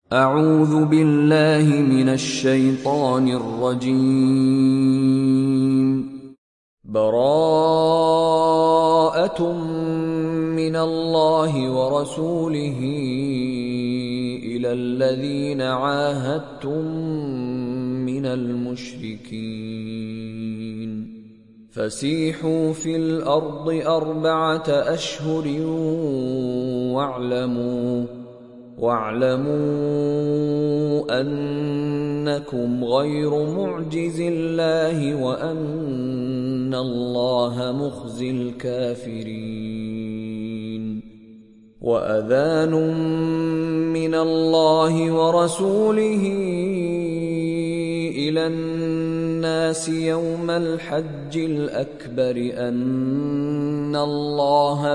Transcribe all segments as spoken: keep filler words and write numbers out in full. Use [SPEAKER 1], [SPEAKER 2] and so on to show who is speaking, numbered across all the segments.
[SPEAKER 1] أعوذ بالله من الشيطان الرجيم. براءة من الله ورسوله إلى الذين عاهدتم من المشركين فسيحوا في الأرض أربعة أشهر واعلموا واعلموا أنكم غير معجز الله وأن الله مخزي الكافرين. وأذان من الله ورسوله إلى الناس يوم الحج الأكبر أن الله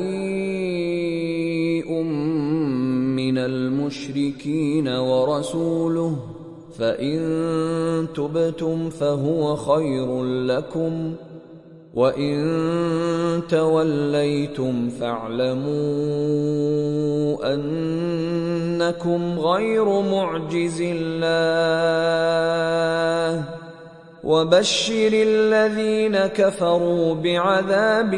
[SPEAKER 1] بريء من المشركين ورسوله فإن تبتم فهو خير لكم وإن توليتم فاعلموا أنكم غير معجز الله وبشر الذين كفروا بعذاب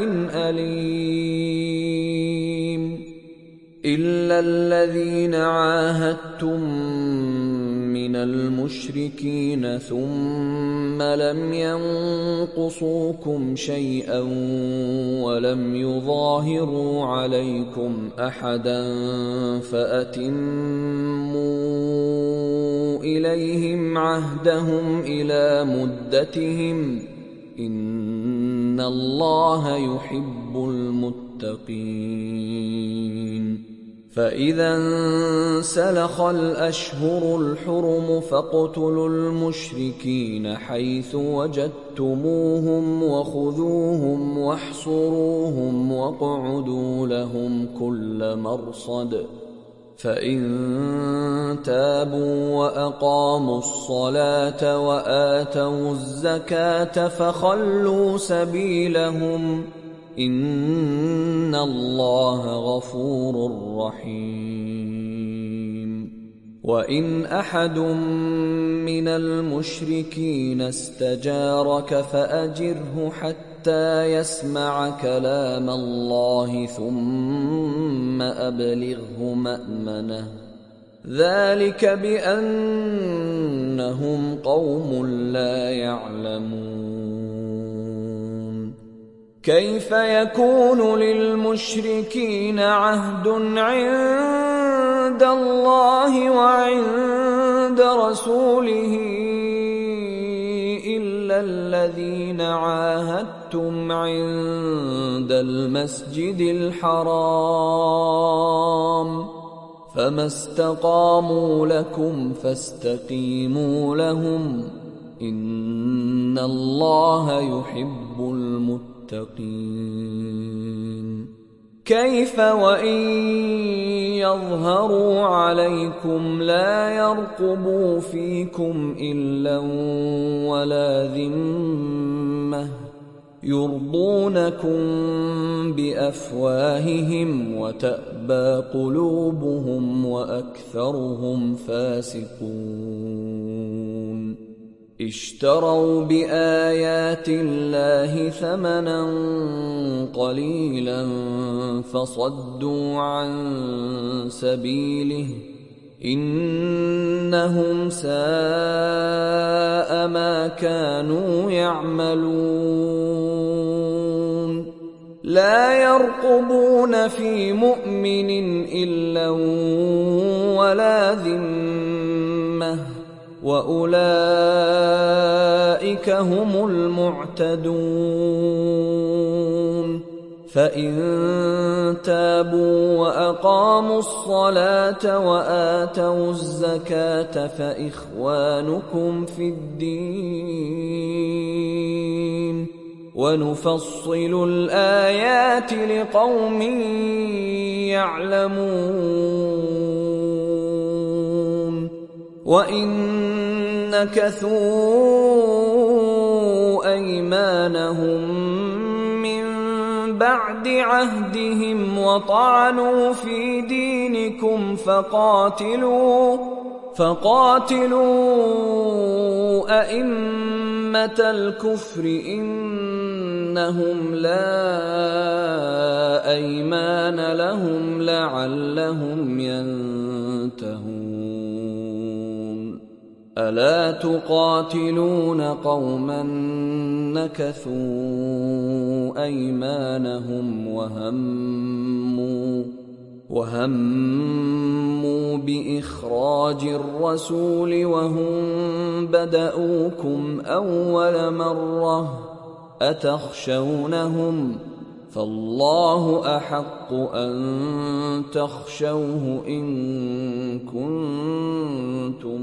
[SPEAKER 1] أليم. إلا الذين عاهدتم من المشركين ثم لم ينقصوكم شيئا ولم يظاهروا عليكم أحدا فأتموا إليهم عهدهم إلى مدتهم إن الله يحب المتقين. فإذا انسلخ الأشهر الحرم فاقتلوا المشركين حيث وجدتموهم وخذوهم واحصروهم واقعدوا لهم كل مرصد فإن تابوا وأقاموا الصلاة وآتوا الزكاة فخلوا سبيلهم إن الله غفور رحيم. وإن أحد من المشركين استجارك فأجره حتى يسمع كلام الله ثم أبلغه مأمنه ذلك بأنهم قوم لا يعلمون. كيف يكون للمشركين عهد عند الله وعند رسوله إلا الذين عاهدتم عند المسجد الحرام فما استقاموا لكم فاستقيموا لهم إن الله يحب المتقين. كيف وإن يظهروا عليكم لا يرقبوا فيكم إلا ولا ذمة يرضونكم بأفواههم وتأبى قلوبهم وأكثرهم فاسقون. اشتروا بآيات الله ثمنا قليلا فصدوا عن سبيله إنهم ساء ما كانوا يعملون. لا يرقبون في مؤمن إلا ولا ذمة وأولئك هم المعتدون. فإن تابوا وأقاموا الصلاة وآتوا الزكاة فإخوانكم في الدين ونفصل الآيات لقوم يعلمون. وإن نكثوا أيمانهم من بعد عهدهم وطعنوا في دينكم فقاتلوا فقاتلوا أئمة الكفر إنهم لا أيمان لهم لعلهم ينتهون. ألا تقاتلون قوما نكثوا أيمانهم وهموا وهموا بإخراج الرسول وهم بدؤوكم أول مرة أتخشونهم فالله أحق أن تخشوه إن كنتم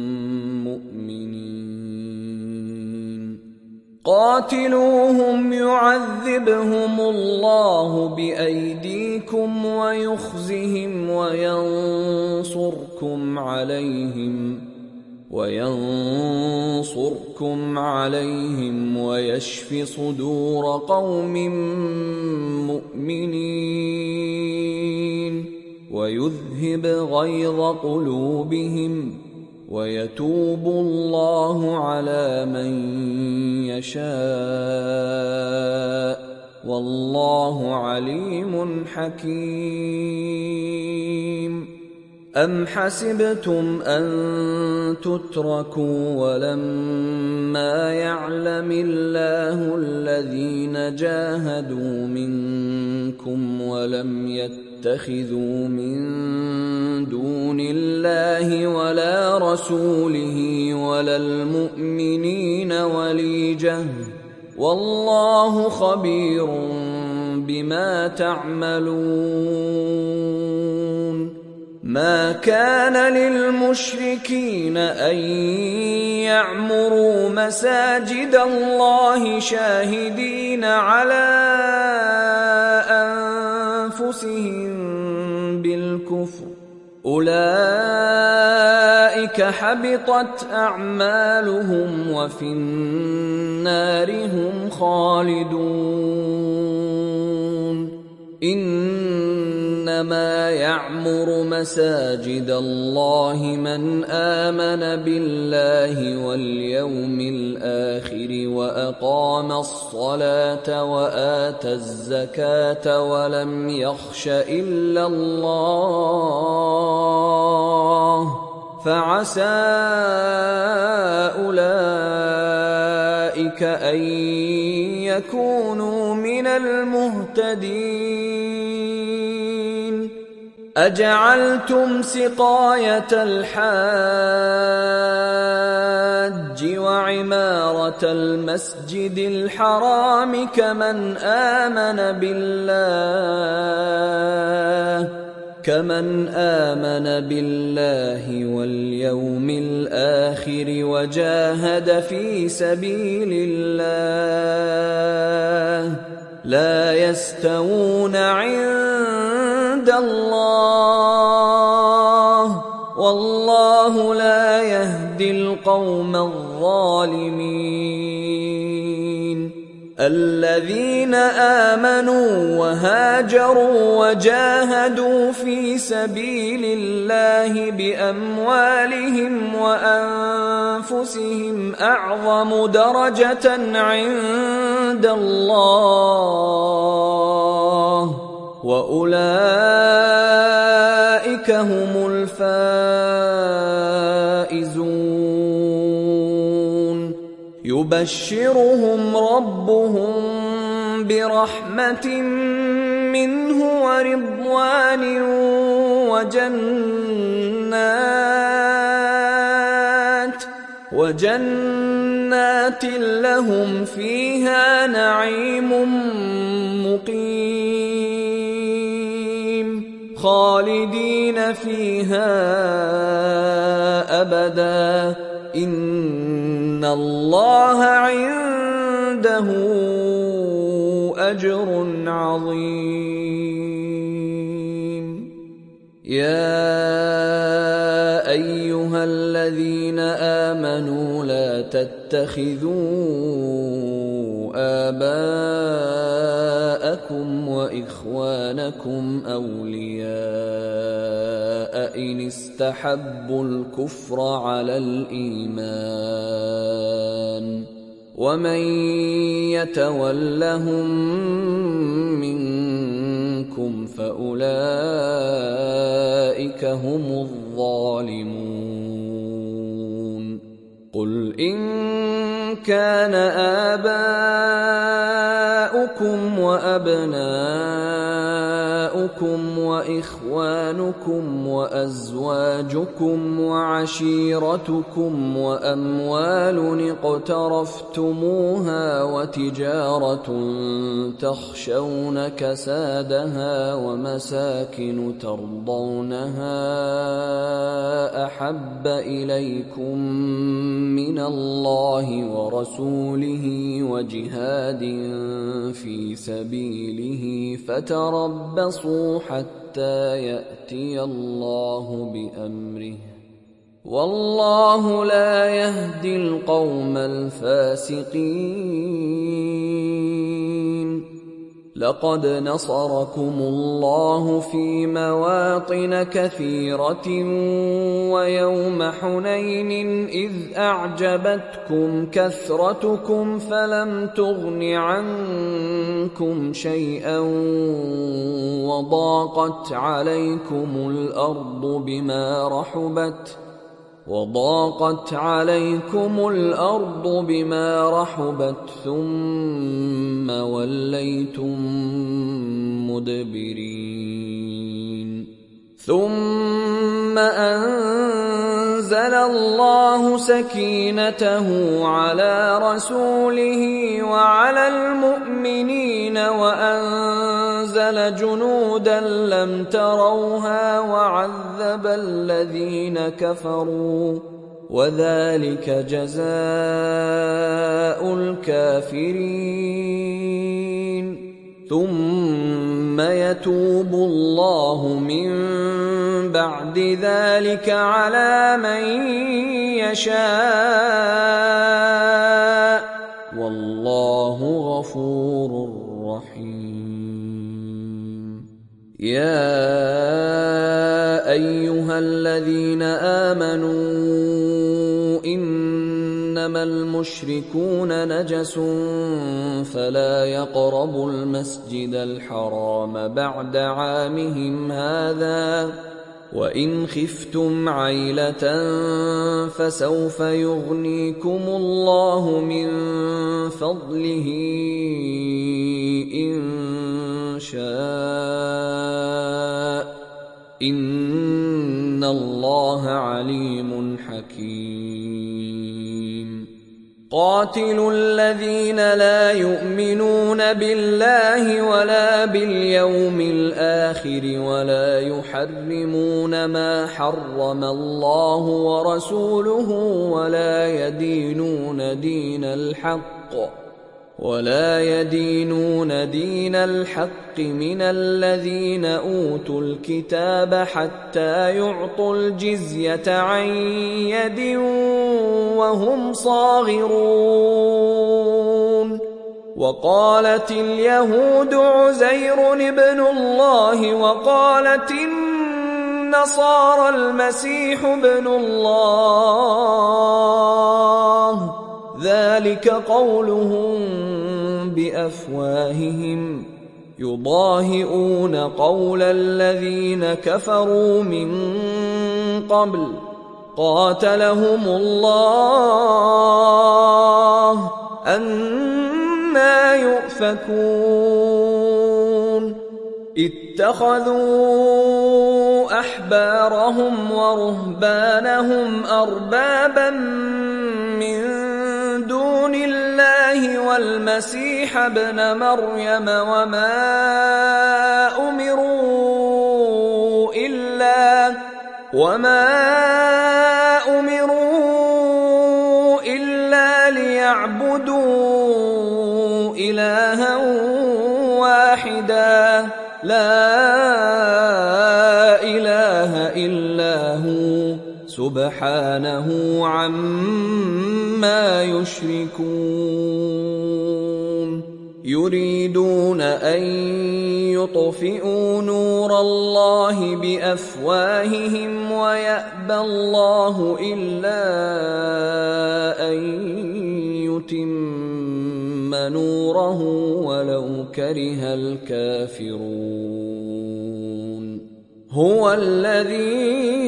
[SPEAKER 1] مؤمنين. قاتلوهم يعذبهم الله بأيديكم ويخزهم وينصركم عليهم وينصركم عليهم ويشف صدور قوم مؤمنين ويذهب غيظ قلوبهم ويتوب الله على من يشاء والله عليم حكيم. أم حسبتم أن تتركوا ولما يعلم الله الذين جاهدوا منكم ولم يتخذوا من دون الله ولا رسوله ولا المؤمنين وليجة والله خبير بما تعملون. ما كان للمشركين أن يعمروا مساجد الله شاهدين على أنفسهم بالكفر أولئك حبطت أعمالهم وفي النار هم خالدون. إنما يعمر مساجد الله من آمن بالله واليوم الآخر وأقام الصلاة وآتى الزكاة ولم يخش إلا الله فعسى أولئك أن يكونوا من المهتدين. أجعلتم سقاية الحاج وعمارة المسجد الحرام كمن آمن بالله كمن آمن بالله واليوم الآخر وجاهد في سبيل الله لا يستوون عند الله والله لا يهدي القوم الظالمين. الذين آمنوا وهاجروا وجاهدوا في سبيل الله بأموالهم وأنفسهم أعظم درجة عند الله وأولئك هم الفائزون. يبشرهم ربهم برحمة منه ورضوان وجنات وجنات لهم فيها نعيم مقيم خالدين فيها أبدا إن الله عنده أجر عظيم. يا أيها الذين آمنوا لا تتخذوا آباءكم وإخوانكم أولياء إن استحبوا الكفر على الإيمان ومن يتولهم منكم فأولئك هم الظالمون قل إن كان آباؤكم وأبناؤكم وإخوانكم وأزواجكم وعشيرتكم وأموال اقترفتموها وتجارة تخشون كسادها ومساكن ترضونها أحب إليكم من الله ورسوله وجهاد في سبيله فتربصوا حتى يأتي الله بأمره والله لا يهدي القوم الفاسقين لقد نصركم الله في مواطن كثيرة ويوم حنين إذ أعجبتكم كثرتكم فلم تغن عنكم شيئا وضاقت عليكم الأرض بما رحبت وضاقت عليكم الأرض بما رحبت ثم وليتم مدبرين ثم أنزل الله سكينته على رسوله وعلى المؤمنين وأنزل جنودا لم تروها وعذب الذين كفروا وذلك جزاء الكافرين ثم يتوب الله من بعد ذلك على من يشاء والله غفور رحيم يا أيها الذين آمنوا إنما المشركون نجس فلا يقربوا المسجد الحرام بعد عامهم هذا وإن خفتم عيلة فسوف يغنيكم الله من فضله إن شاء إن الله عليم حكيم قاتلوا الذين لا يؤمنون بالله ولا باليوم الآخر ولا يحرمون ما حرم الله ورسوله ولا يدينون دين الحق ولا يدينون دين الحق من الذين أوتوا الكتاب حتى يعطوا الجزية عن يد وهم صاغرون وقالت اليهود عزير ابن الله وقالت النصارى المسيح ابن الله ذلك قولهم بأفواههم يضاهئون قول الذين كفروا من قبل قاتلهم الله أنى يؤفكون اتخذوا أحبارهم ورهبانهم أربابا من دون الله والمسيح ابن مريم وما أمروا إلا وما أمروا إلا ليعبدوا إلها واحدا لا إله إلا هو سبحانه عما يشركون يريدون أن يطفئوا نور الله بأفواههم ويأبى الله إلا أن يتم نوره ولو كره الكافرون. هو الذي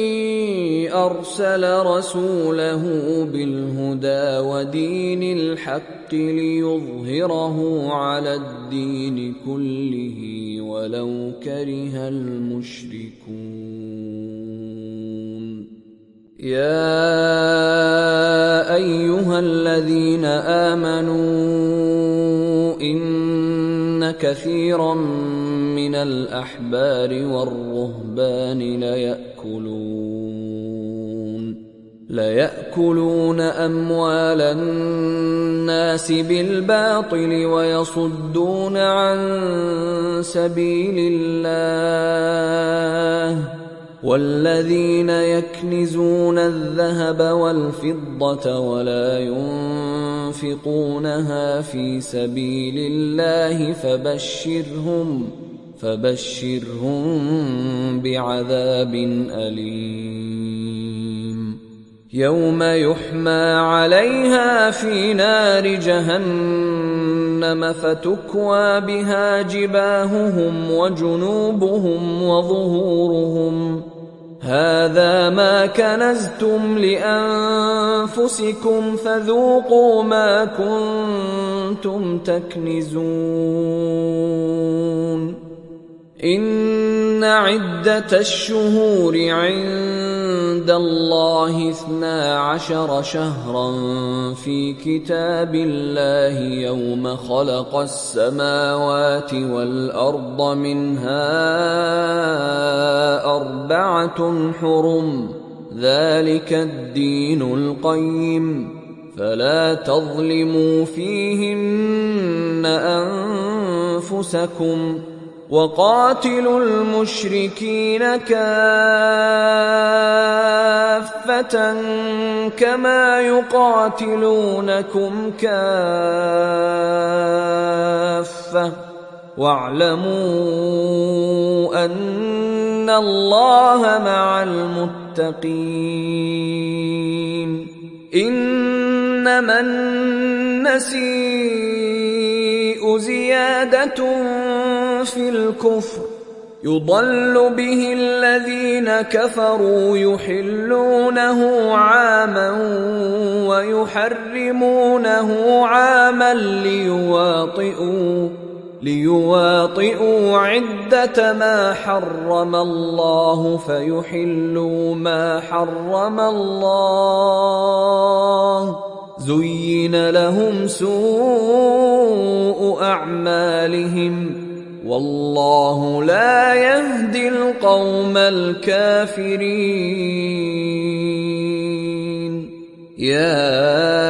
[SPEAKER 1] أرسل رسوله بالهدى ودين الحق ليظهره على الدين كله ولو كره المشركون. يا أيها الذين آمنوا إن كثيرا من الأحبار والرهبان ليأكلون ليأكلون أموال الناس بالباطل ويصدون عن سبيل الله والذين يكنزون الذهب والفضة ولا ينفقونها في سبيل الله فبشرهم فبشرهم بعذاب أليم. يوم يحمى عليها في نار جهنم فتكوى بها جباههم وجنوبهم وظهورهم هذا ما كنزتم لأنفسكم فذوقوا ما كنتم تكنزون. إن عدة الشهور عند الله اثنا عشر شهرا في كتاب الله يوم خلق السماوات والأرض منها أربعة حرم ذلك الدين القيم فلا تظلموا فيهن أنفسكم وقاتلوا المشركين كافة كما يقاتلونكم كافة واعلموا أن الله مع المتقين. إنما النسيء زيادة في الكفر يضل به الذين كفروا يحلونه عاما ويحرمونه عاما ليواطئوا ليواطئوا عدة ما حرم الله فيحلوا ما حرم الله زين لهم سوء أعمالهم والله لا يهدي القوم الكافرين. يا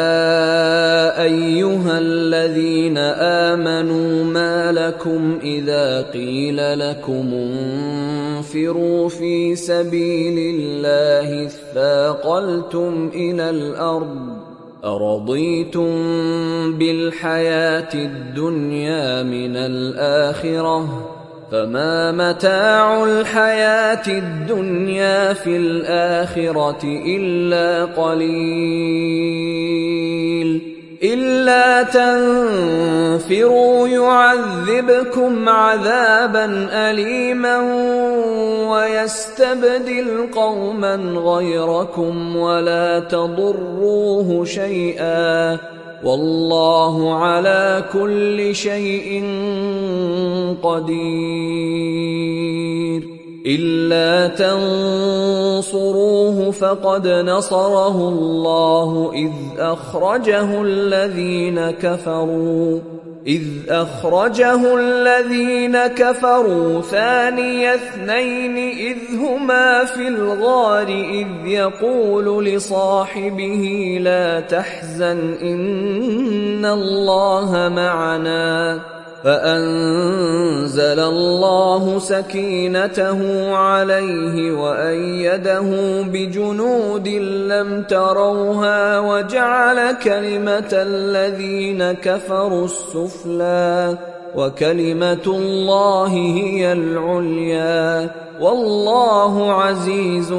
[SPEAKER 1] أيها الذين آمنوا ما لكم إذا قيل لكم انفروا في سبيل الله اثاقلتم إلى الأرض أرضيتم بالحياة الدنيا من الآخرة فما متاع الحياة الدنيا في الآخرة إلا قليل. إلا تنفروا يعذبكم عذابا أليما ويستبدل قوما غيركم ولا تضروه شيئا والله على كل شيء قدير. إلا تنصروه فقد نصره الله إذ أخرجه الذين كفروا إذ أخرجه الذين كفروا ثاني اثنين إذ هما في الغار إذ يقول لصاحبه لا تحزن إن الله معنا فأنزل الله سكينته عليه وأيده بجنود لم تروها وجعل كلمة الذين كفروا السفلى وكلمة الله هي العليا والله عزيز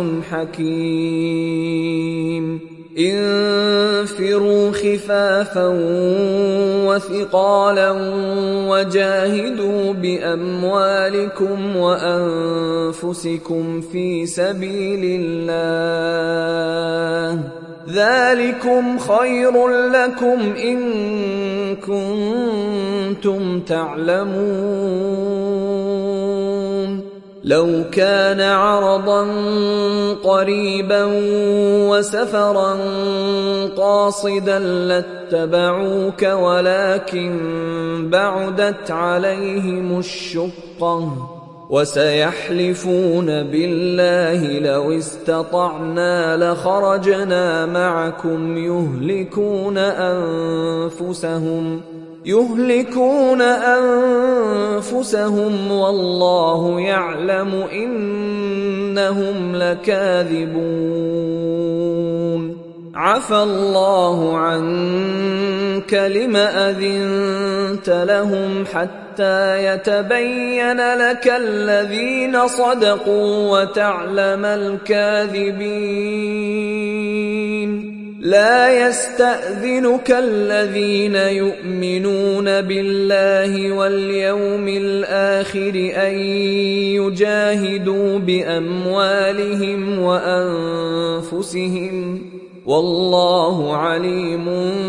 [SPEAKER 1] حكيم. انفروا خفافا وثقالا وجاهدوا بأموالكم وأنفسكم في سبيل الله ذلكم خير لكم إن كنتم تعلمون. لو كان عرضا قريبا وسفرا قاصدا لاتبعوك ولكن بعدت عليهم الشقة وسيحلفون بالله لو استطعنا لخرجنا معكم يهلكون أنفسهم يهلكون أنفسهم والله يعلم إنهم لكاذبون. عفى الله عنك لم أذنت لهم حتى يتبين لك الذين صدقوا وتعلم الكاذبين. لا يستأذنك الذين يؤمنون بالله واليوم الآخر أن يجاهدوا بأموالهم وأنفسهم والله عليم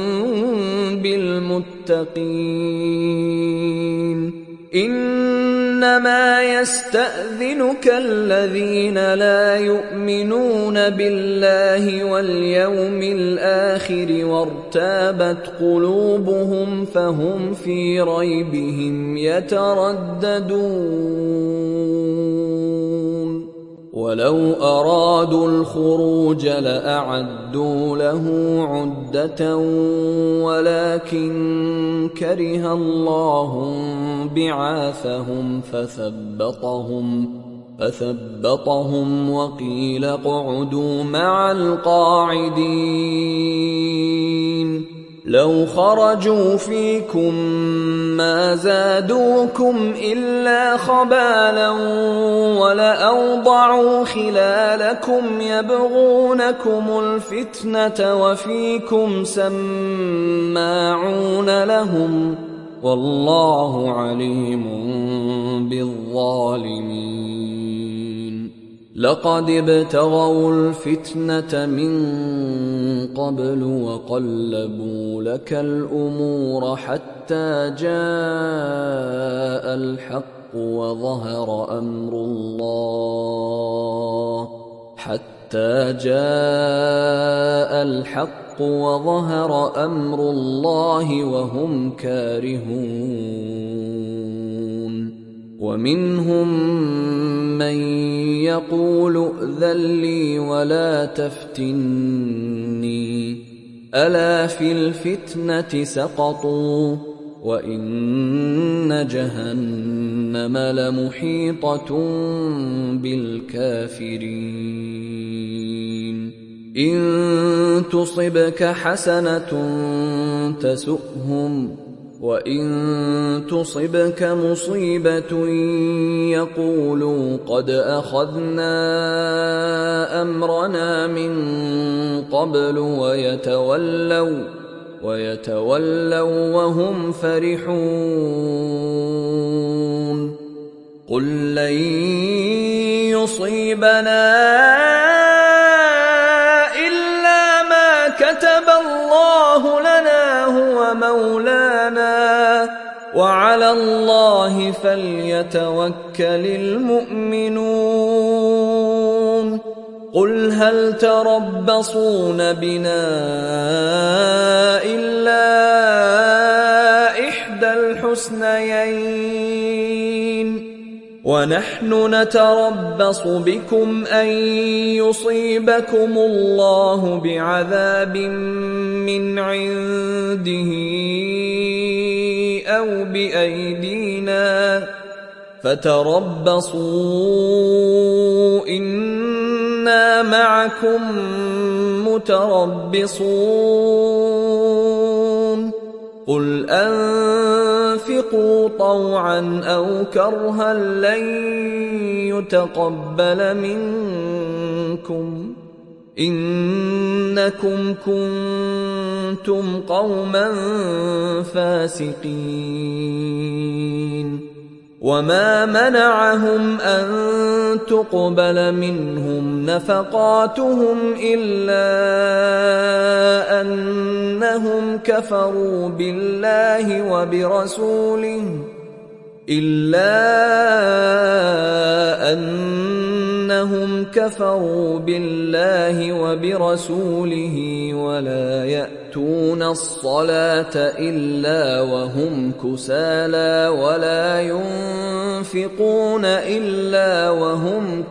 [SPEAKER 1] بالمتقين. إنما يستأذنك الذين لا يؤمنون بالله واليوم الآخر وارتابت قلوبهم فهم في ريبهم يترددون. ولو أرادوا الخروج لأعدوا له عدة ولكن كره الله بعاثهم فثبطهم فثبطهم وقيل اقعدوا مع القاعدين. لو خرجوا فيكم ما زادوكم إلا خبالا ولأوضعوا خلالكم يبغونكم الفتنة وفيكم سماعون لهم والله عليم بالظالمين. لقد ابتغوا الفتنة من قبل وقلبوا لك الأمور حتى جاء الحق وظهر أمر الله حتى جاء الحق وظهر أمر الله وهم كارهون. ومنهم من يقول ائذن لي ولا تفتني ألا في الفتنة سقطوا وإن جهنم لمحيطة بالكافرين. إن تصبك حسنة تسؤهم وإن تصبك مصيبة يقولوا قد أخذنا أمرنا من قبل ويتولوا ويتولوا وهم فرحون. قل لن يصيبنا إلا ما كتب الله لنا هو مولانا وعلى الله فليتوكل المؤمنون. قل هل تربصون بنا إلا إحدى الحسنيين ونحن نتربص بكم أن يصيبكم الله بعذاب من عنده أو بأيدينا فتربصوا إنا معكم متربصون قل أنفقوا طوعا أو كرها لن يتقبل منكم إنكم كنتم قوما فاسقين وما منعهم أن تقبل منهم نفقاتهم إلا أنهم كفروا بالله وبرسوله إلا أنهم كفروا بالله وبرسوله ولا يأتون الصلاة إلا وهم كسالى ولا ينفقون إلا وهم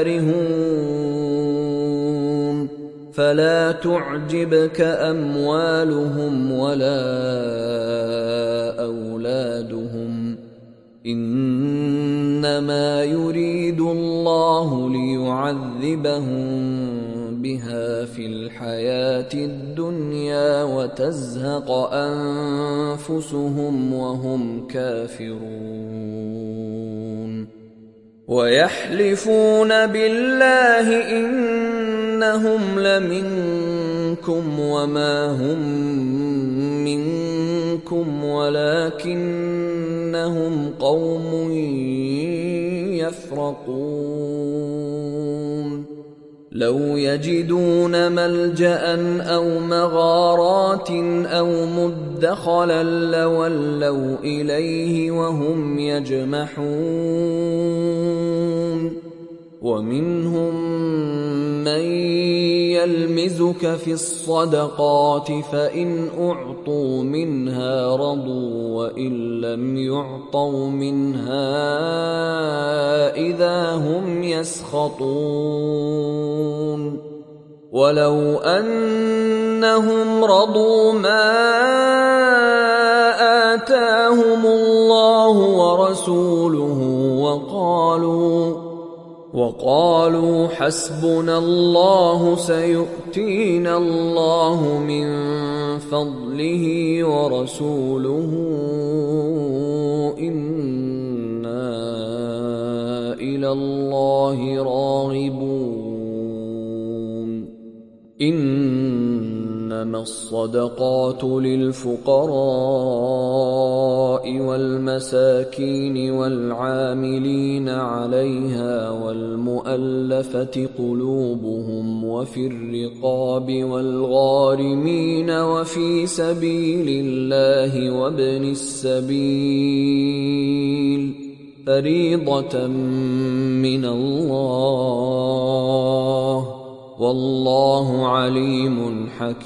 [SPEAKER 1] كارهون فلا تعجبك أموالهم ولا أولادهم إنما يريد الله ليعذبهم بها في الحياة الدنيا وتزهق أنفسهم وهم كافرون ويحلفون بالله إنهم لمنكم وما هم منكم ولكنهم قوم يفرقون لو يجدون ملجأ أو مغارات أو مدخلا لولوا إليه وهم يجمحون ومنهم من يلمزك في الصدقات فإن أعطوا منها رضوا وإن لم يعطوا منها إذا هم يسخطون ولو أنهم رضوا ما آتاهم الله ورسوله وقالوا وقالوا حسبنا الله سيؤتينا الله من فضله ورسوله إنا إلى الله راغبون إنما الصدقات للفقراء والمساكين والعاملين عليها والمؤلفة قلوبهم وفي الرقاب والغارمين وفي سبيل الله وابن السبيل فريضة من الله والله عليم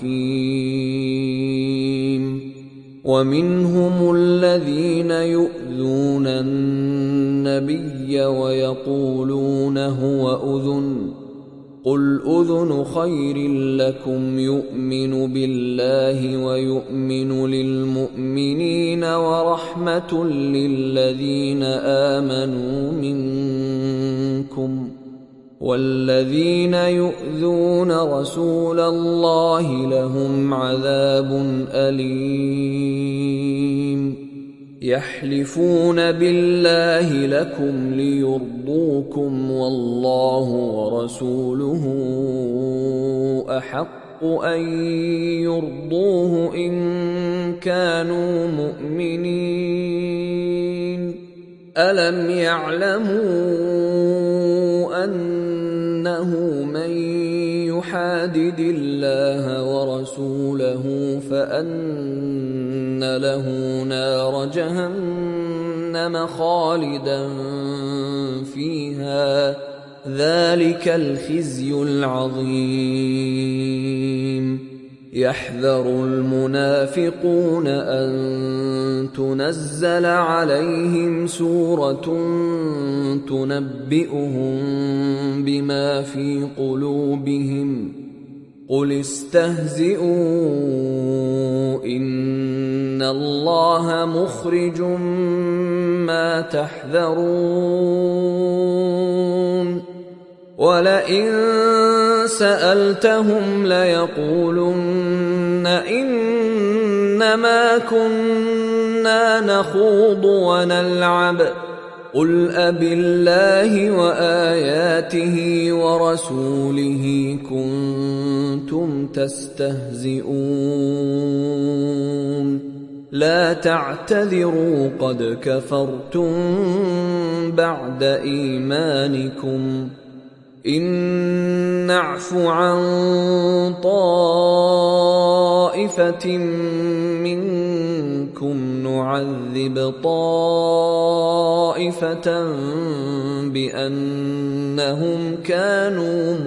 [SPEAKER 1] حكيم ومنهم الذين يؤذون النبي ويقولون هو أذن قل أذن خير لكم يؤمن بالله ويؤمن للمؤمنين ورحمة للذين آمنوا منكم والذين يؤذون رسول الله لهم عذاب أليم يحلفون بالله لكم ليرضوكم والله ورسوله أحق أن يرضوه إن كانوا مؤمنين ألم يعلموا أنه من يحادد الله ورسوله فأن له نار جهنم خالدا فيها ذلك الخزي العظيم يحذر المنافقون أن تنزل عليهم سورة تنبئهم بما في قلوبهم قل استهزئوا إن الله مخرج ما تحذرون ولئن سألتهم ليقولن إنما كنا نخوض ونلعب قل أبالله وآياته ورسوله كنتم تستهزئون لا تعتذروا قد كفرتم بعد إيمانكم إن نعف عن طائفة منكم نعذب طائفة بأنهم كانوا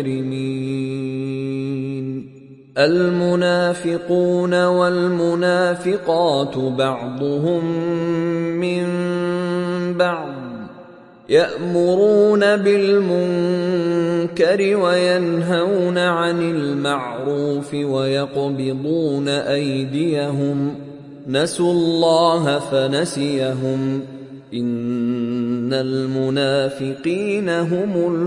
[SPEAKER 1] مجرمين المنافقون والمنافقات بعضهم من بعض يأمرون بالمنكر وينهون عن المعروف ويقبضون أيديهم نسوا الله فنسيهم إن المنافقين هم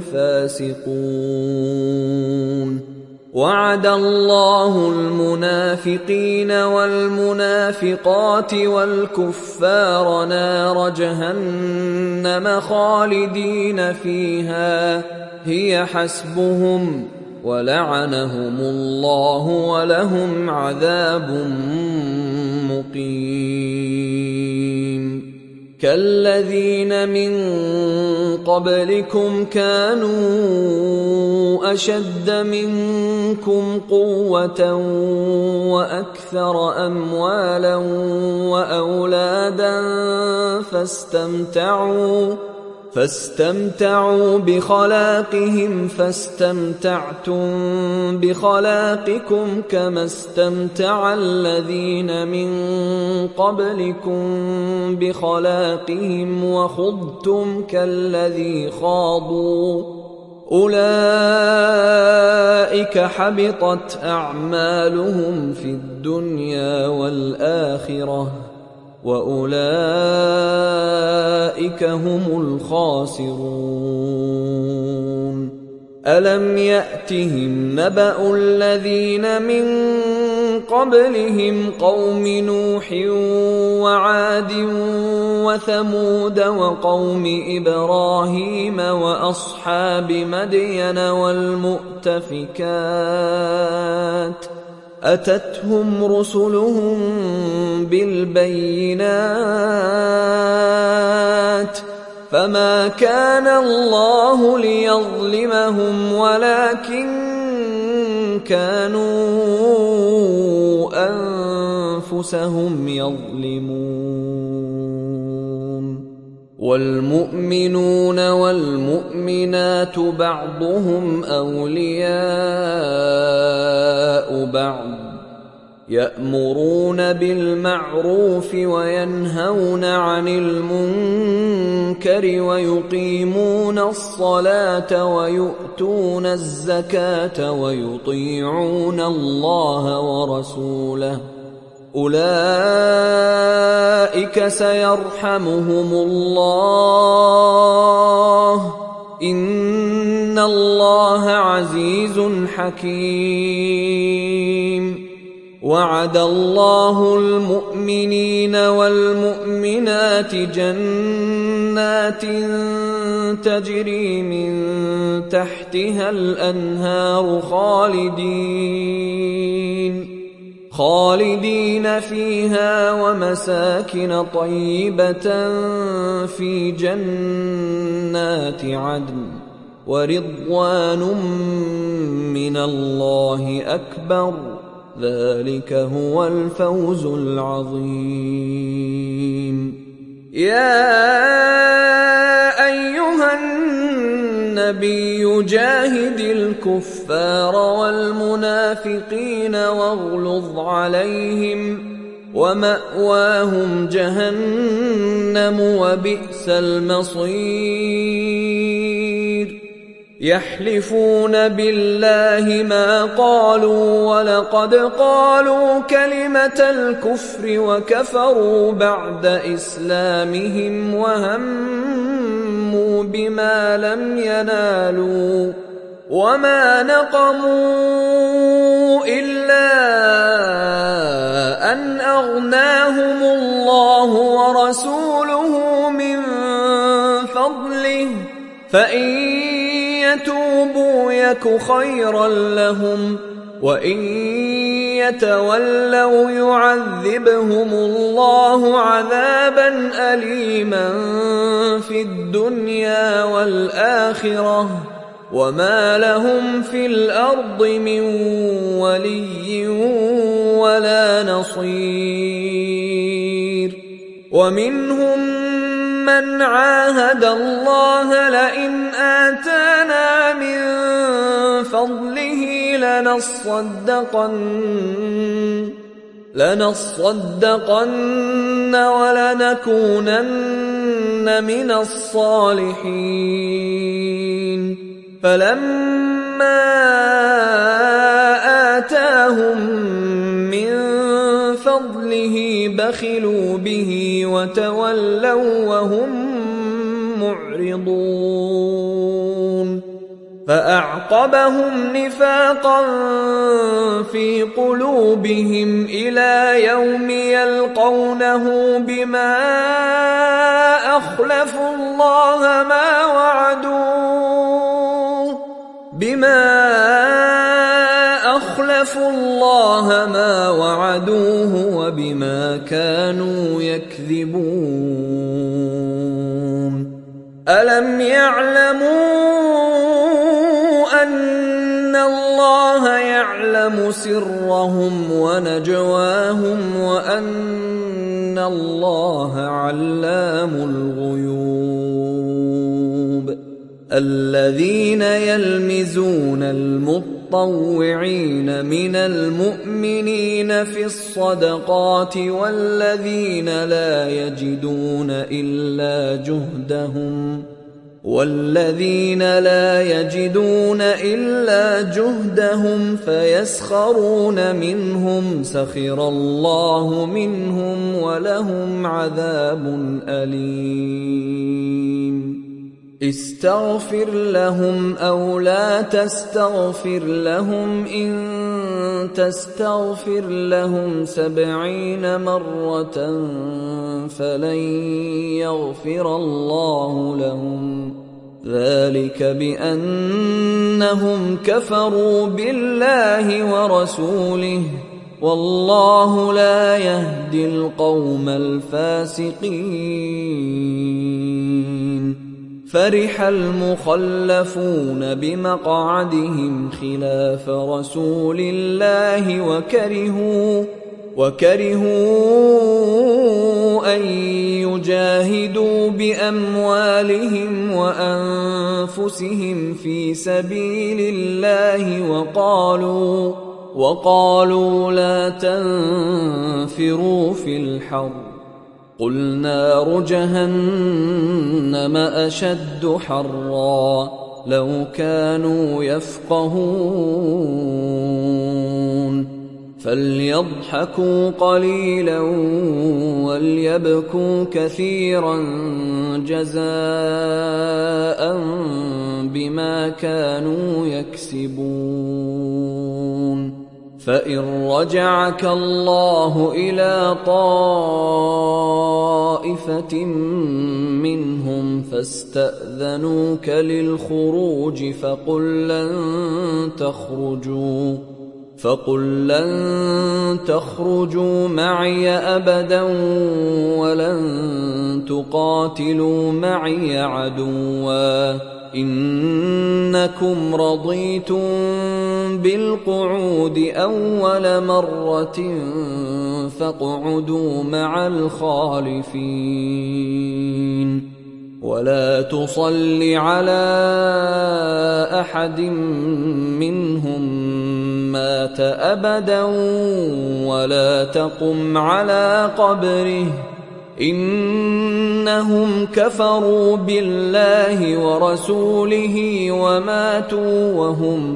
[SPEAKER 1] الفاسقون وعد الله المنافقين والمنافقات والكفار نار جهنم خالدين فيها هي حسبهم ولعنهم الله ولهم عذاب مقيم كالذين من قبلكم كانوا أشد منكم قوة وأكثر أموالا وأولادا فاستمتعوا فاستمتعوا بخلاقهم فاستمتعتم بخلاقكم كما استمتع الذين من قبلكم بخلاقهم وخضتم كالذي خاضوا أولئك حبطت أعمالهم في الدنيا والآخرة وأولئك هم الخاسرون ألم يأتهم نبأ الذين من قبلهم قوم نوح وعاد وثمود وقوم إبراهيم وأصحاب مدين والمؤتفكات أتتهم رسلهم بالبينات فما كان الله ليظلمهم ولكن كانوا أنفسهم يظلمون والمؤمنون والمؤمنات بعضهم أولياء بعض يأمرون بالمعروف وينهون عن المنكر ويقيمون الصلاة ويؤتون الزكاة ويطيعون الله ورسوله أولئك سيرحمهم الله إن الله عزيز حكيم وعد الله المؤمنين والمؤمنات جنات تجري من تحتها الأنهار خالدين خالدين فيها ومساكن طيبة في جنات عدن ورضوان من الله أكبر ذلك هو الفوز العظيم يا أيها النبي جاهد الكفار والمنافقين واغلظ عليهم ومأواهم جهنم وبئس المصير يحلفون بالله ما قالوا ولقد قالوا كلمة الكفر وكفروا بعد إسلامهم وهموا بما لم ينالوا وما نقموا إلا أن أغناهم الله ورسوله من فضله فإن يتوبوا يك خيرا لهم وإن يتولوا يعذبهم الله عذابا أليما في الدنيا والآخرة وما لهم في الأرض من ولي ولا نصير. ومنهم من عاهد الله لئن آتانا من فضله لنصدقن لنصدقن ولنكونن من الصالحين فلما آتاهم من فضله بخلوا به وتولوا وهم معرضون فأعقبهم نفاقا في قلوبهم إلى يوم يلقونه بما أخلفوا الله ما وعدوه بما أخلفوا الله ما وعدوه وبما كانوا يكذبون. ألم يعلموا أن الله يعلم سرهم ونجواهم وأن الله علام الغيوب. الذين يلمزون المطوعين من المؤمنين في الصدقات والذين لا يجدون إلا جهدهم والذين لا يجدون إلا جهدهم فيسخرون منهم سخر الله منهم ولهم عذاب أليم. استغفر لهم أو لا تستغفر لهم إن تستغفر لهم سبعين مرة فلن يغفر الله لهم ذلك بأنهم كفروا بالله ورسوله والله لا يهدي القوم الفاسقين. فرح المخلفون بمقعدهم خلاف رسول الله وكرهوا وكرهوا أن يجاهدوا بأموالهم وأنفسهم في سبيل الله وقالوا وقالوا لا تنفروا في الحر قل نار جهنم أشد حرا لو كانوا يفقهون. فليضحكوا قليلا وليبكوا كثيرا جزاء بما كانوا يكسبون. فإن رجعك الله إلى طائفة منهم فاستأذنوك للخروج فقل لن تخرجوا فقل لن تخرجوا معي أبدا ولن تقاتلوا معي عدوا إنكم رضيتم بالقعود أول مرة فاقعدوا مع الخالفين ولا تصل على أحد منهم مات أبدا ولا تقم على قبره إنهم كفروا بالله ورسوله وماتوا وهم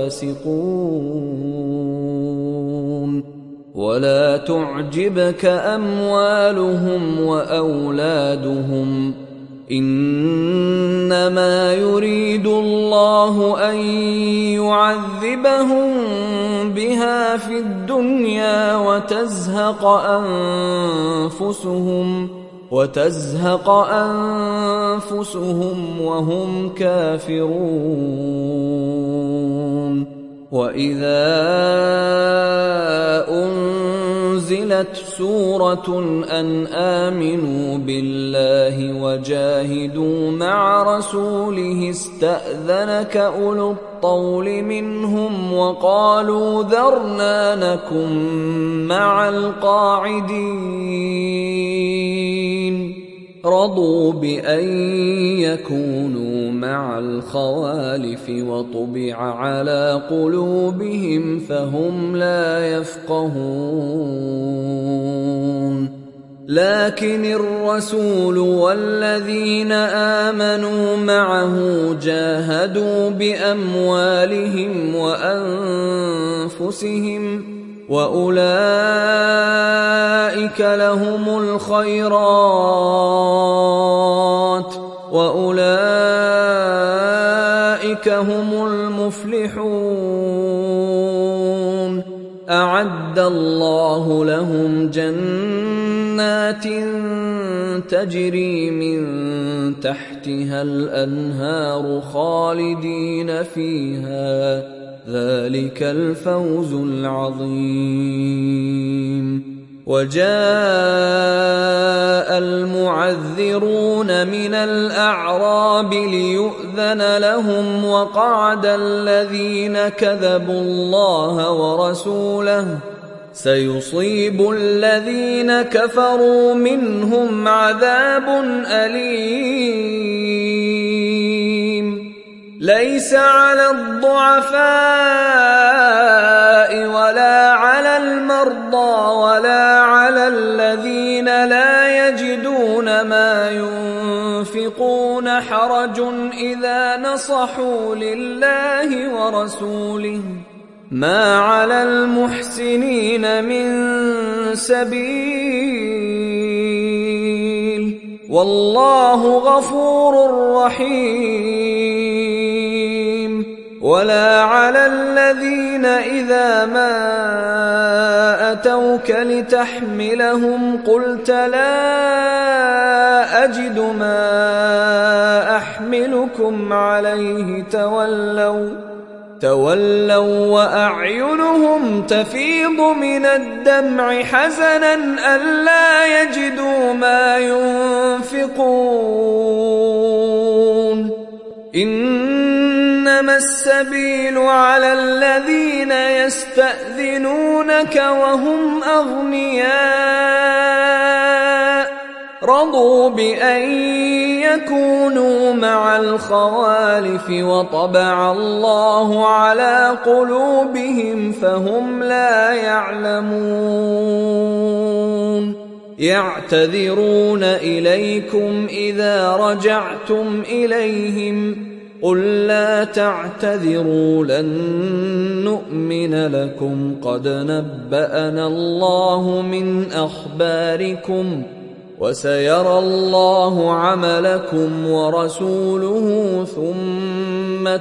[SPEAKER 1] فاسقون. ولا تعجبك أموالهم وأولادهم، إنما يريد الله أن يعذبهم بها في الدنيا وتزهق أنفسهم وتزهق أنفسهم وهم كافرون. وإذا أنزلت سورة أن آمنوا بالله وجاهدوا مع رسوله استأذنك أولو الطول منهم وقالوا ذرنا نكن مع القاعدين. رضوا بأن يكونوا مع الخوالف وطبع على قلوبهم فهم لا يفقهون. لكن الرسول والذين آمنوا معه جاهدوا بأموالهم وأنفسهم وأولئك لهم الخيرات وأولئك هم المفلحون. أعد الله لهم جنات تجري من تحتها الأنهار خالدين فيها، ذلك الفوز العظيم. وجاء المعذرون من الأعراب ليؤذن لهم وقعد الذين كذبوا الله ورسوله سيصيب الذين كفروا منهم عذاب أليم. ليس على الضعفاء ولا على المرضى ولا على الذين لا يجدون ما ينفقون حرج إذا نصحوا لله ورسوله، ما على المحسنين من سبيل، والله غفور رحيم. ولا على الذين إذا ما أتوك لتحملهم قلت لا أجد ما أحملكم عليه تولوا تولوا وأعينهم تفيض من الدمع حزنا ألا يجدوا ما ينفقون. إنما السبيل على الذين يستأذنونك وهم أغنياء رضوا بأن يكونوا مع الخوالف وطبع الله على قلوبهم فهم لا يعلمون. يعتذرون إليكم إذا رجعتم إليهم قل لا تعتذروا لن نؤمن لكم قد نبأنا الله من أخباركم وسيرى الله عملكم ورسوله ثم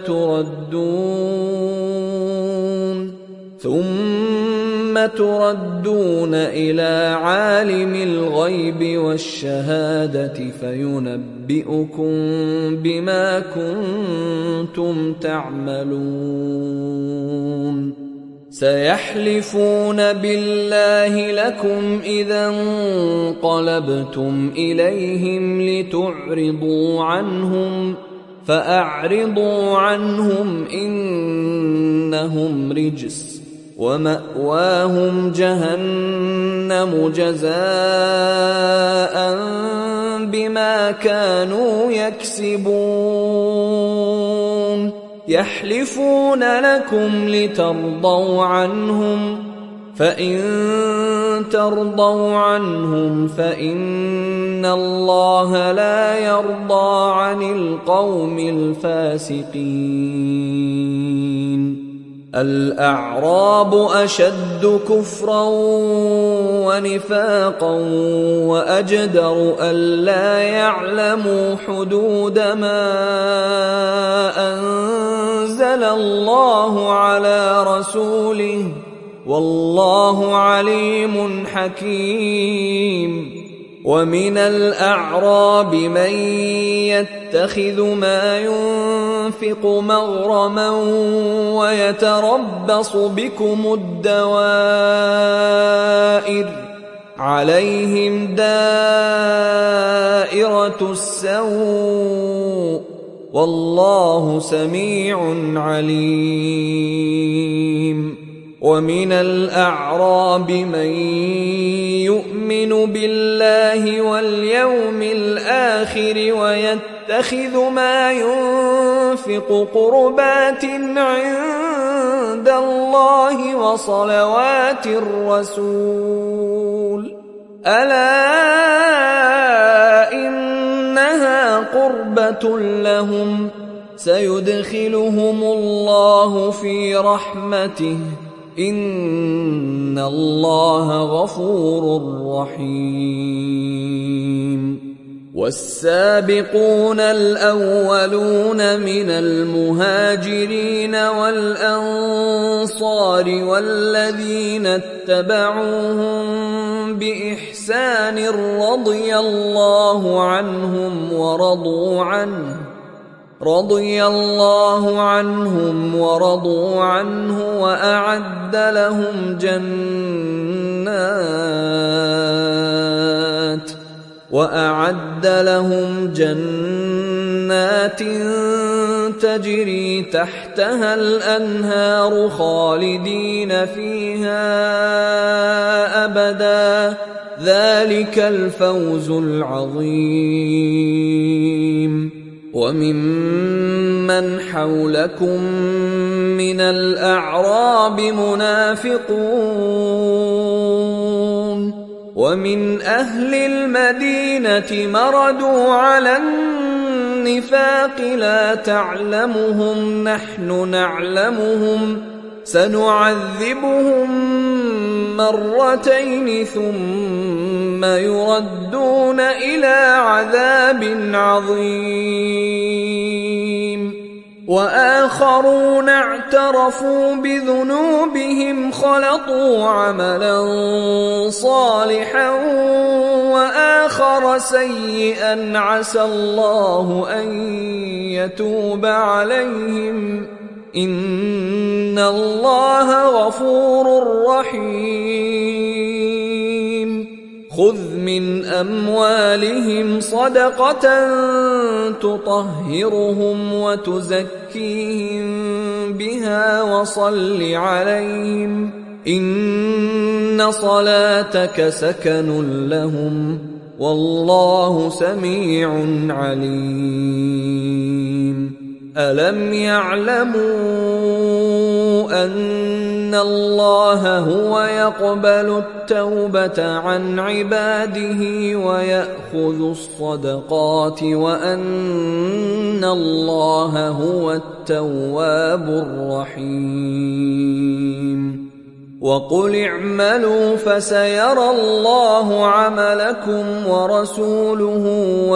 [SPEAKER 1] تردون ثم تردون إلى عالم الغيب والشهادة فينبئكم بما كنتم تعملون. سيحلفون بالله لكم إذا انقلبتم إليهم لتعرضوا عنهم فأعرضوا عنهم إنهم رجس ومأواهم جهنم جزاء بما كانوا يكسبون. يحلفون لكم لترضوا عنهم فإن ترضوا عنهم فإن الله لا يرضى عن القوم الفاسقين. الأعراب أشد كفرا ونفاقا وأجدر ألا يعلموا حدود ما أنزل الله على رسوله والله عليم حكيم. ومن الأعراب من يتخذ ما ينفق مغرما ويتربص بكم الدوائر عليهم دائرة السوء والله سميع عليم. ومن الأعراب من يؤمن بالله واليوم الآخر ويتخذ ما ينفق قربات عند الله وصلوات الرسول ألا إنها قربة لهم سيدخلهم الله في رحمته إن الله غفور رحيم. والسابقون الأولون من المهاجرين والأنصار والذين اتبعوهم بإحسان رضي الله عنهم ورضوا عنه رضي الله عنهم ورضوا عنه وأعد لهم جنات وأعد لهم جنات تجري تحتها الأنهار خالدين فيها أبدا ذلك الفوز العظيم. وممن حولكم من الأعراب منافقون ومن أهل المدينة مردوا على النفاق لا تعلمهم نحن نعلمهم سنعذبهم مرتين ثم يردون إلى عذاب عظيم. وآخرون اعترفوا بذنوبهم خلطوا عملا صالحا وآخر سيئا عسى الله أن يتوب عليهم إن الله غفور رحيم. خذ من أموالهم صدقة تطهرهم وتزكيهم بها وصل عليهم إن صلاتك سكن لهم والله سميع عليم. ألم يعلموا أن الله هو يقبل التوبة عن عباده ويأخذ الصدقات وأن الله هو التواب الرحيم. وقل اعملوا فسيرى الله عملكم ورسوله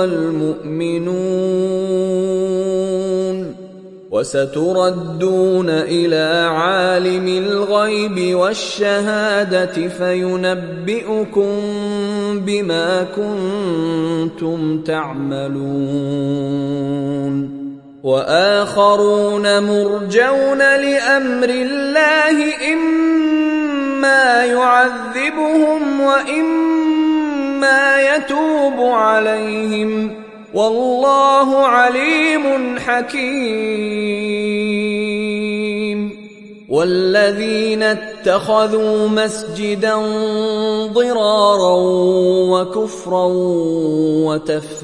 [SPEAKER 1] والمؤمنون وستردون إلى عالم الغيب والشهادة فينبئكم بما كنتم تعملون. وآخرون مرجون لأمر الله إما يعذبهم وإما يتوب عليهم والله عليم حكيم. والذين اتخذوا مسجدا ضرارا وكفرا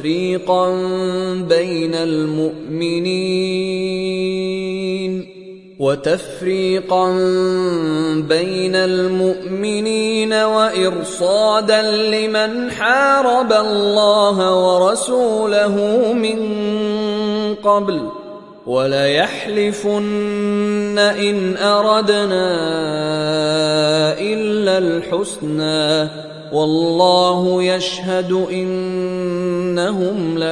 [SPEAKER 1] وتفريقا بين المؤمنين وتفريقا بين المؤمنين وإرصادا لمن حارب الله ورسوله من قبل وليحلفن إن أردنا إلا الحسنى والله يشهد إنهم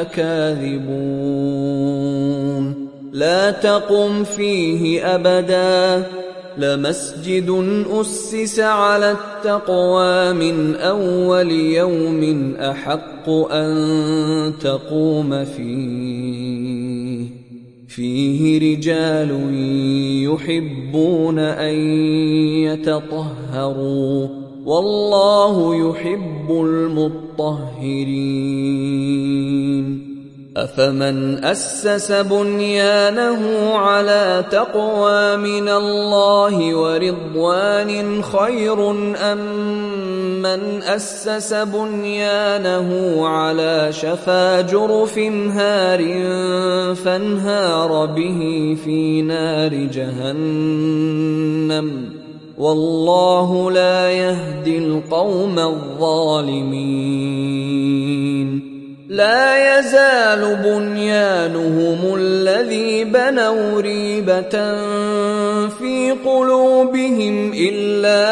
[SPEAKER 1] لكاذبون لا تقم فيه أبدا لمسجد أسس على التقوى من أول يوم أحق أن تقوم فيه فيه رجال يحبون أن يتطهروا والله يحب المطهرين أفمن أسس بنيانه على تقوى من الله ورضوان خير أم من أسس بنيانه على شفا جرف هار فانهار به في نار جهنم والله لا يهدي القوم الظالمين لا يزال بنيانهم الذي بنوا ريبة في قلوبهم إلا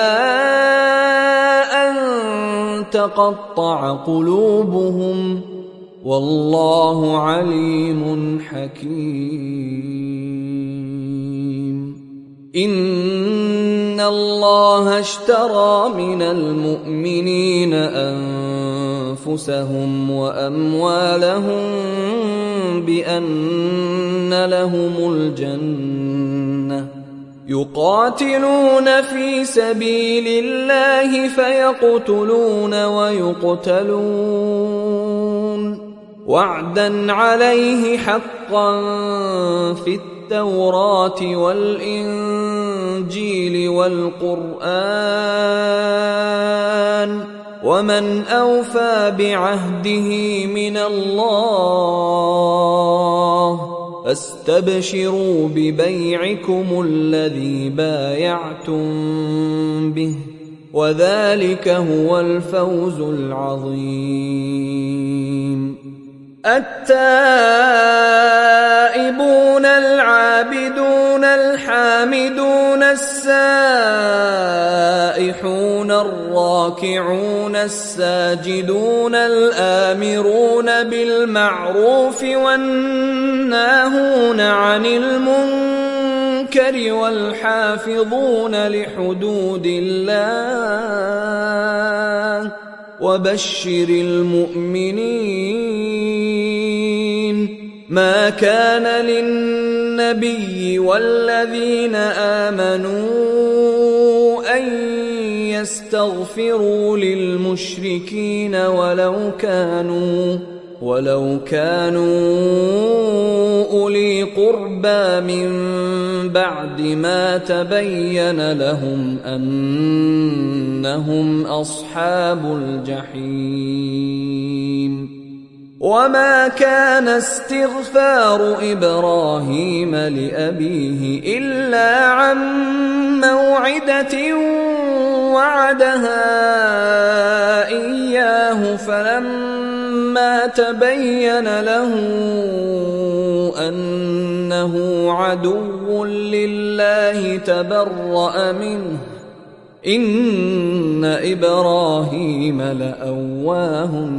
[SPEAKER 1] أن تقطع قلوبهم والله عليم حكيم إن الله اشترى من المؤمنين أنفسهم وأموالهم بأن لهم الجنة يقاتلون في سبيل الله فيقتلون ويقتلون وعدا عليه حقا في التوراة والإنجيل والقرآن ومن أوفى بعهده من الله فاستبشروا ببيعكم الذي بايعتم به وذلك هو الفوز العظيم التائبون العابدون الحامدون السائحون الراكعون الساجدون الآمرون بالمعروف والناهون عن المنكر والحافظون لحدود الله وبشر المؤمنين ما كان للنبي والذين آمنوا أن يستغفروا للمشركين ولو كانوا ولو كانوا أولي قربى من بعد ما تبين لهم أنهم أصحاب الجحيم وما كان استغفار إبراهيم لأبيه إلا عن موعدة وعدها إياه فلما تبين له أنه عدو لله تبرأ منه إن إبراهيم لأواه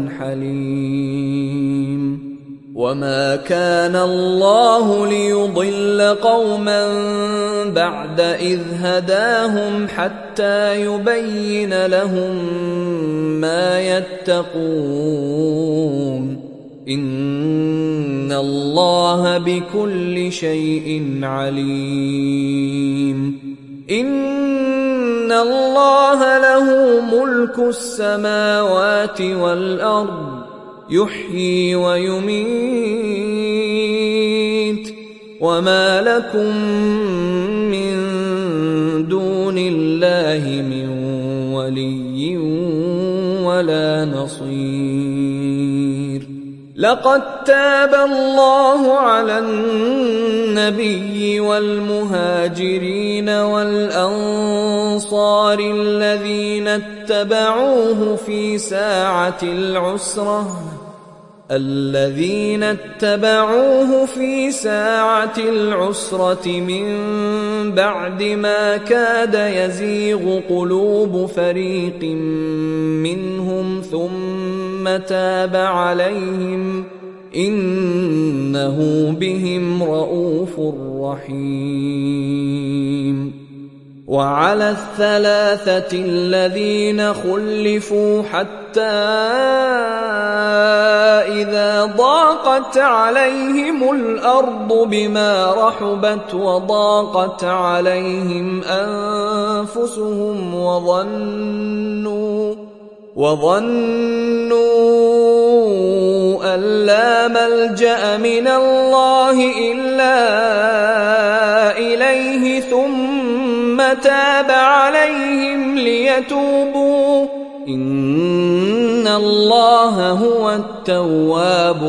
[SPEAKER 1] حليم وما كان الله ليضل قوما بعد إذ هداهم حتى يبين لهم ما يتقون إن الله بكل شيء عليم إن الله له ملك السماوات والأرض يحيي ويميت وما لكم من دون الله من ولي ولا نصير لقد تاب الله على النبي والمهاجرين والأنصار الذين اتبعوه في ساعة العسرة الذين اتبعوه في ساعة العسرة من بعد ما كاد يزيغ قلوب فريق منهم ثم تاب عليهم إنه بهم رءوف رحيم. وعلى الثلاثة الذين خلفوا حتى إذا ضاقت عليهم الأرض بما رحبت وضاقت عليهم أنفسهم وظنوا وظنوا أن لا ملجأ من الله إلا إليه ثم تاب عليهم ليتوبوا إن الله هو التواب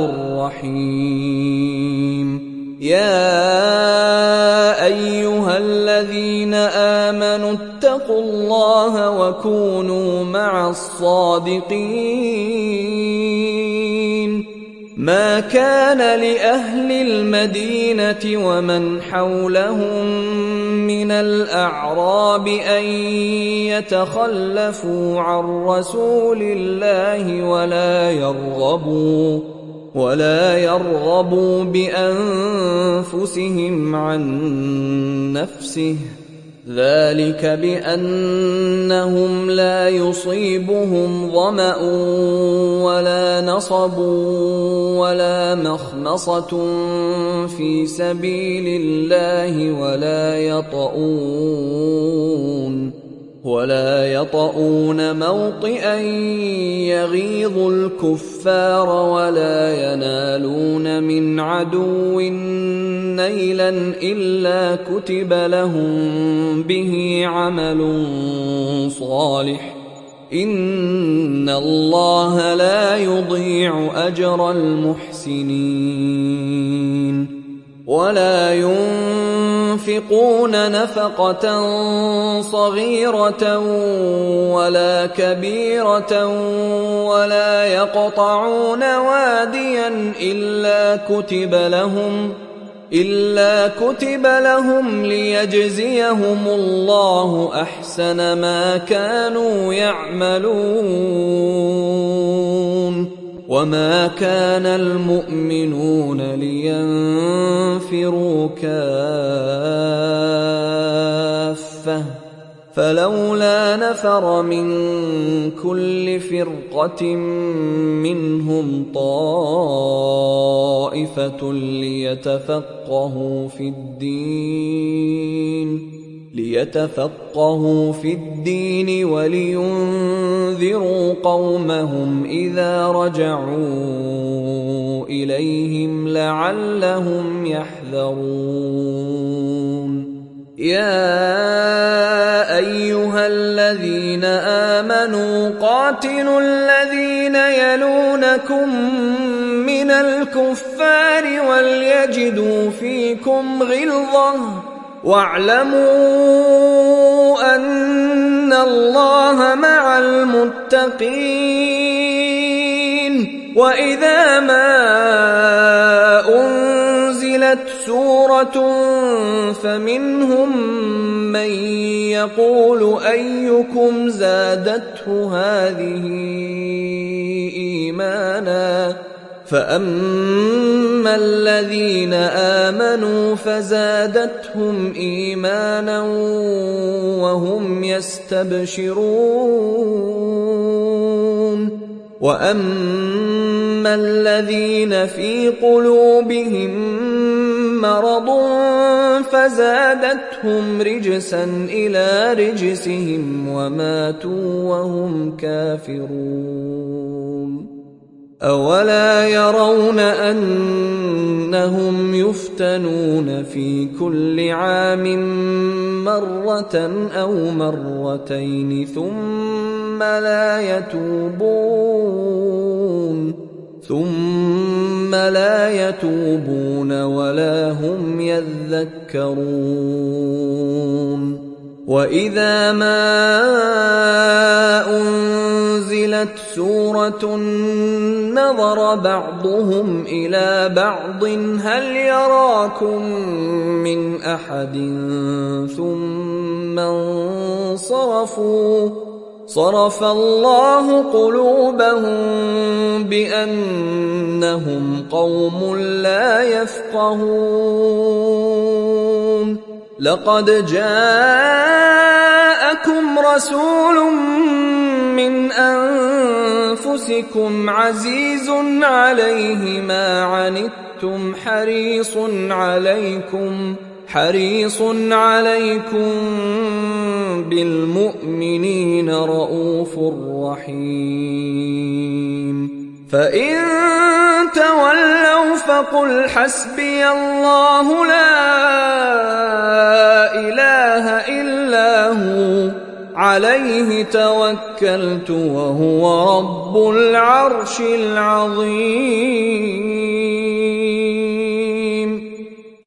[SPEAKER 1] الرحيم. يا أيها الذين آمنوا اتقوا الله وكونوا مع الصادقين. ما كان لأهل المدينة ومن حولهم من الأعراب أن يتخلفوا عن رسول الله ولا يرغبوا ولا يرغبوا بأنفسهم عن نفسه ذلك بأنهم لا يصيبهم ظمأ ولا نصب ولا مخمصة في سبيل الله ولا يطؤون ولا يطؤون موطئا يغيظ الكفار ولا ينالون من عدو نيلا إلا كتب لهم به عمل صالح إن الله لا يضيع أجر المحسنين. ولا ينفقون نفقة صغيرة ولا كبيرة ولا يقطعون واديا إلا كتب لهم إلا كتب لهم ليجزيهم الله أحسن ما كانوا يعملون. وما كان المؤمنون لينفروا كافة فلولا نفر من كل فرقة منهم طائفة ليتفقهوا في الدين ليتفقهوا في الدين ولينذروا قومهم إذا رجعوا إليهم لعلهم يحذرون. يا أيها الذين آمنوا قاتلوا الذين يلونكم من الكفار وليجدوا فيكم غلظة واعلموا أن الله مع المتقين. وإذا ما أنزلت سورة فمنهم من يقول أيكم زادته هذه إيمانا فأما الذين آمنوا فزادتهم إيمانا وهم يستبشرون. وأما الذين في قلوبهم مرض فزادتهم رجسا إلى رجسهم وماتوا وهم كافرون. أولا يرون أنهم يفتنون في كل عام مرة أو مرتين ثم لا يتوبون ثم لا يتوبون ولا هم يذكرون وإذا ما أنزلت سورة نظر بعضهم إلى بعض هل يراكم من أحد ثم انصرفوا صرف الله قلوبهم بأنهم قوم لا يفقهون لقد جاءكم رسول من أنفسكم عزيز عليه ما عنتم حريص عليكم حريص عليكم بالمؤمنين رءوف رحيم فإن تولوا فقل حسبي الله لا إله إلا هو عليه توكلت وهو رب العرش العظيم.